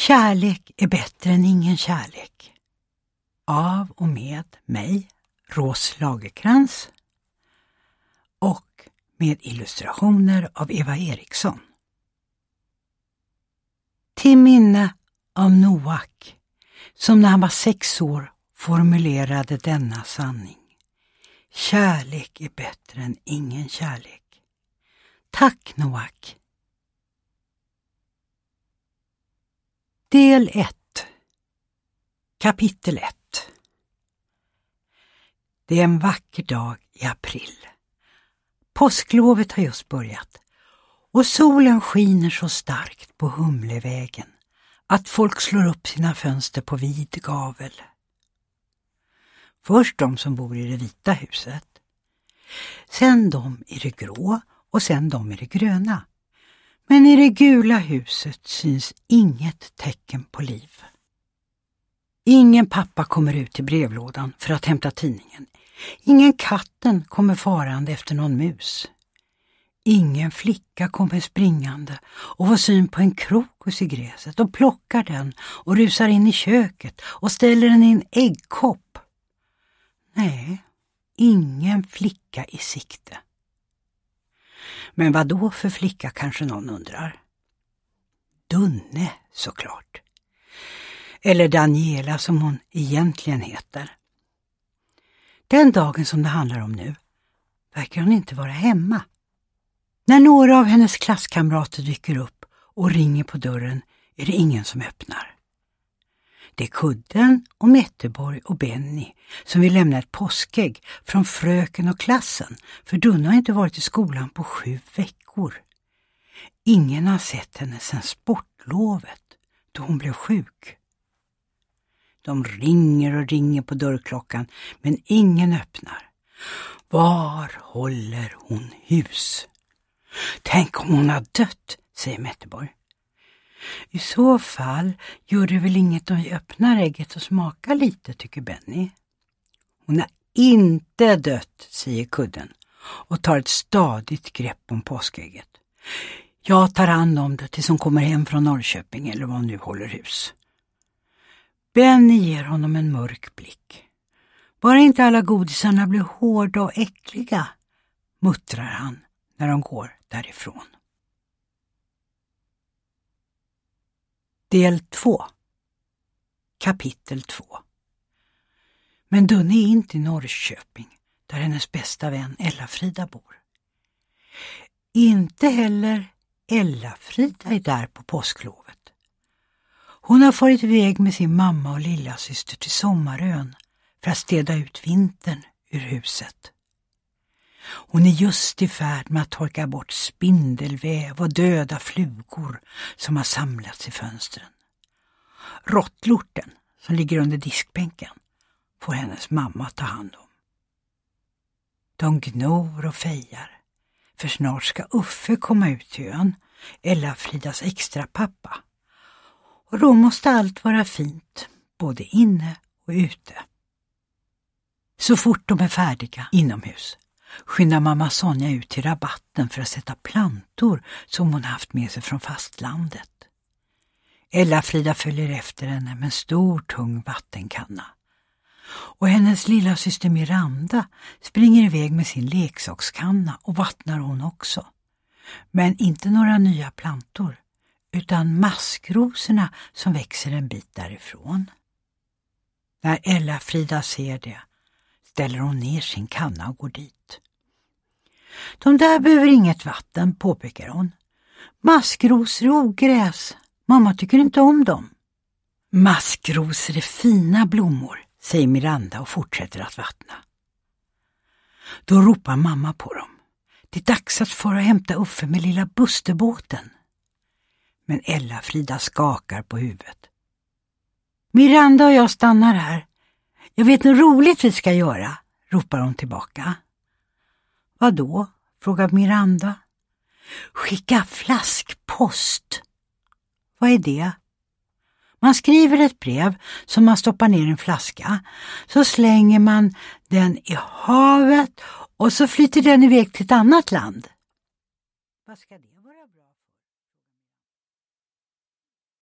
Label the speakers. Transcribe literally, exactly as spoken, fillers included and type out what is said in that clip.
Speaker 1: Kärlek är bättre än ingen kärlek. Av och med mig, Ros Lagerkrans, och med illustrationer av Eva Eriksson. Till minne av Noak, som när han var sex år formulerade denna sanning. Kärlek är bättre än ingen kärlek. Tack Noak. Del ett. Kapitel ett. Det är en vacker dag i april. Påsklovet har just börjat och solen skiner så starkt på Humlevägen att folk slår upp sina fönster på vid gavel. Först de som bor i det vita huset, sen de i det grå och sen de i det gröna. Men i det gula huset syns inget tecken på liv. Ingen pappa kommer ut i brevlådan för att hämta tidningen. Ingen katten kommer farande efter någon mus. Ingen flicka kommer springande och får syn på en krokus i gräset och plockar den och rusar in i köket och ställer den i en äggkopp. Nej, ingen flicka i sikte. Men vad då för flicka, kanske någon undrar? Dunne, såklart. Eller Daniela som hon egentligen heter. Den dagen som det handlar om nu verkar hon inte vara hemma. När några av hennes klasskamrater dyker upp och ringer på dörren är det ingen som öppnar. Det är Kudden och Metteborg och Benny som vill lämna ett påskägg från fröken och klassen, för Dunne har inte varit i skolan på sju veckor. Ingen har sett henne sedan sportlovet, då hon blev sjuk. De ringer och ringer på dörrklockan, men ingen öppnar. Var håller hon hus? Tänk om hon har dött, säger Metteborg. I så fall gör det väl inget om vi öppnar ägget och smakar lite, tycker Benny. Hon har inte dött, säger Kudden och tar ett stadigt grepp om påskägget. Jag tar hand om det tills hon kommer hem från Norrköping eller vad hon nu håller hus. Benny ger honom en mörk blick. Bara inte alla godisarna blir hårda och äckliga, muttrar han när de går därifrån. Del två. Kapitel två. Men Dunne är inte i Norrköping, där hennes bästa vän Ella-Frida bor. Inte heller Ella-Frida är där på påsklovet. Hon har farit iväg med sin mamma och lilla syster till Sommarön för att städa ut vintern ur huset. Hon är just i färd med att torka bort spindelväv och döda flugor som har samlats i fönstren. Råttlorten som ligger under diskbänken får hennes mamma ta hand om. De gnor och fejar, för snart ska Uffe komma ut till ön, Ella-Fridas extra pappa. Och då måste allt vara fint, både inne och ute. Så fort de är färdiga inomhus skyndar mamma Sonja ut till rabatten för att sätta plantor som hon haft med sig från fastlandet. Ella-Frida följer efter henne med en stor tung vattenkanna. Och hennes lilla syster Miranda springer iväg med sin leksakskanna och vattnar hon också. Men inte några nya plantor, utan maskrosorna som växer en bit därifrån. När Ella-Frida ser det ställer hon ner sin kanna och går dit. De där behöver inget vatten, påpekar hon. Maskrosor är ogräs. Mamma tycker inte om dem. Maskrosor är fina blommor, säger Miranda och fortsätter att vattna. Då ropar mamma på dem. Det är dags att fara och hämta Uffe med lilla Busterbåten. Men Ella-Frida skakar på huvudet. Miranda och jag stannar här. Jag vet något roligt vi ska göra, ropar hon tillbaka. Vad då? Frågar Miranda. Skicka flaskpost. Vad är det? Man skriver ett brev som man stoppar ner i en flaska. Så slänger man den i havet och så flyter den iväg till ett annat land. Vad ska det